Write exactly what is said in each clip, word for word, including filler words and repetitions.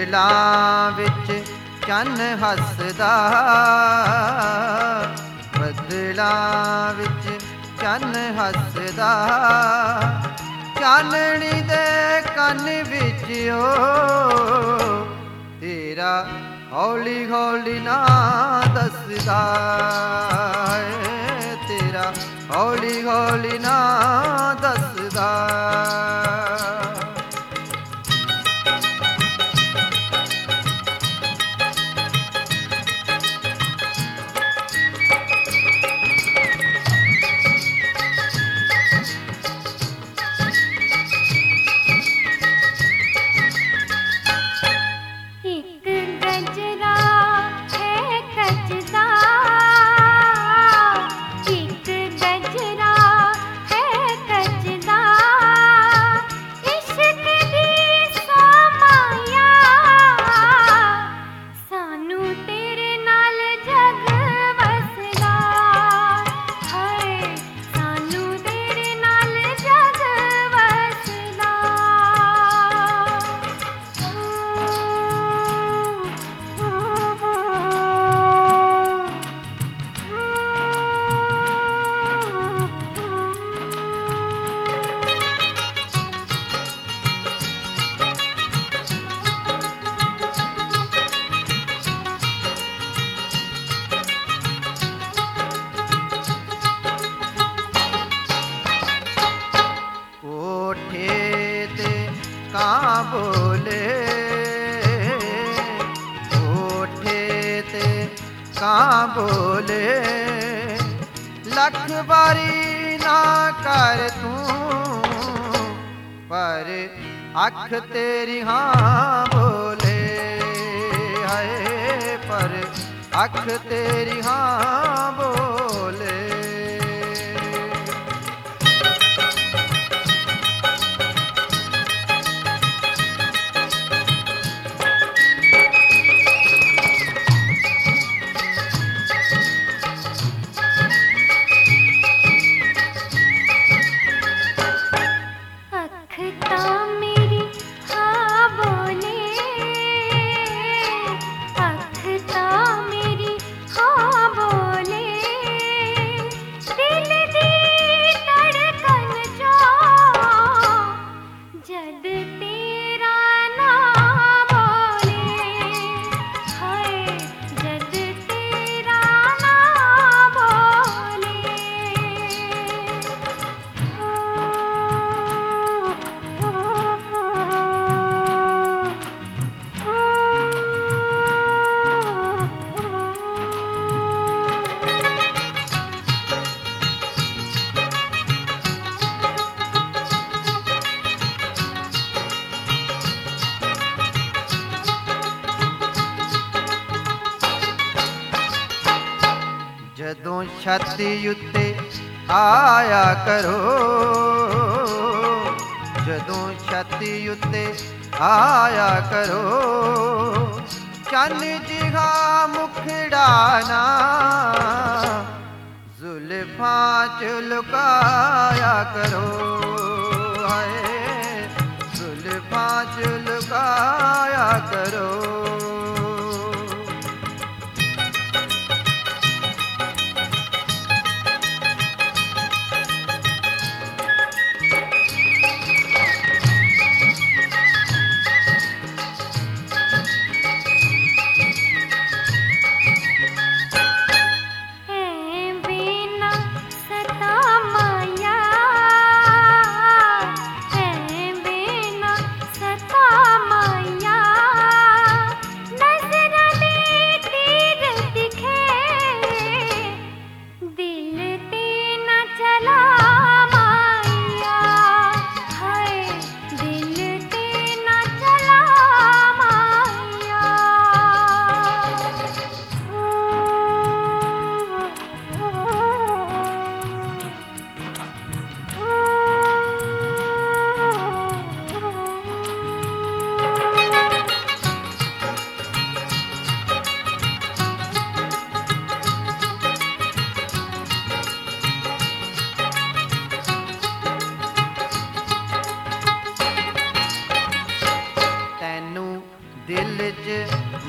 ਬੱਦਲਾਂ ਵਿੱਚ ਚੰਨ ਹੱਸਦਾ, ਬੱਦਲਾਂ ਵਿੱਚ ਚੰਨ ਹੱਸਦਾ, ਚਾਨਣੀ ਦੇ ਕੰਨ ਵਿੱਚ ਓ ਤੇਰਾ ਹੌਲੀ ਹੌਲੀ ਨਾ ਦੱਸਦਾ ਏ, ਤੇਰਾ ਹੌਲੀ ਹੌਲੀ ਨਾ ਦੱਸਦਾ। ਕਾਂ ਬੋਲੇ ਕੋਠੇ ਤੇ ਕਾਂ ਬੋਲੇ, ਲੱਖ ਵਾਰੀ ਨਾ ਕਰ ਤੂੰ ਪਰ ਅੱਖ ਤੇਰੀ ਹਾਂ ਬੋਲੇ, ਹਾਏ ਪਰ ਅੱਖ ਤੇਰੀ ਹਾਂ ਬੋਲੇ। ਜਦੋਂ ਛਾਤੀ ਉੱਤੇ ਆਇਆ ਕਰੋ, ਜਦੋਂ ਛਾਤੀ ਉੱਤੇ ਆਇਆ ਕਰੋ, ਚੰਨ ਜਿਹਾ ਮੁਖੜਾ ਨਾ ਜ਼ੁਲਫਾਂ ਚ ਲੁਕਾਇਆ ਕਰੋ, ਹਾਏ ਜ਼ੁਲਫਾਂ ਚ ਲੁਕਾਇਆ ਕਰੋ।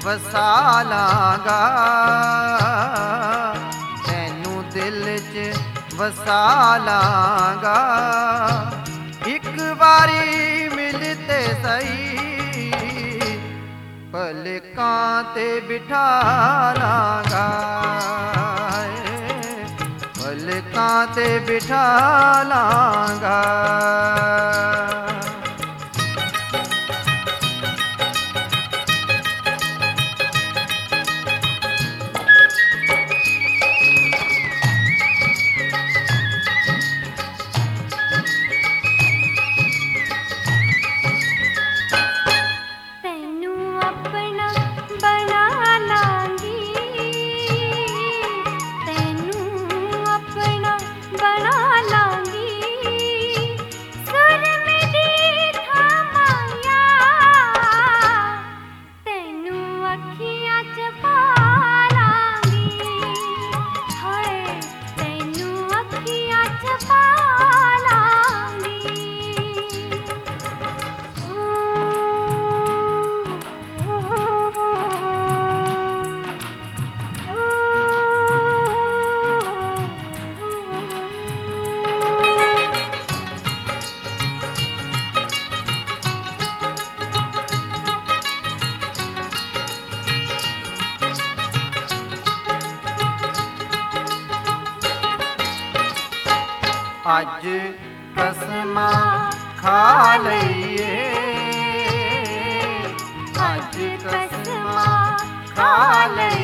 ਵਸਾ ਲਾਂਗਾ, ਤੈਨੂੰ ਦਿਲ 'ਚ ਵਸਾ ਲਾਂਗਾ। ਇੱਕ ਵਾਰੀ ਮਿਲ ਤੇ ਸਹੀ, ਪਲਕਾਂ ਤੇ ਬਿਠਾ ਲਾਂਗਾ, ਪਲਕਾਂ ਤੇ ਬਿਠਾ ਲਾਂਗਾ। ਅੱਜ ਕਸਮਾਂ ਖਾ ਲਈਏ, ਅੱਜ ਕਸਮਾਂ ਖਾ ਲਈਏ।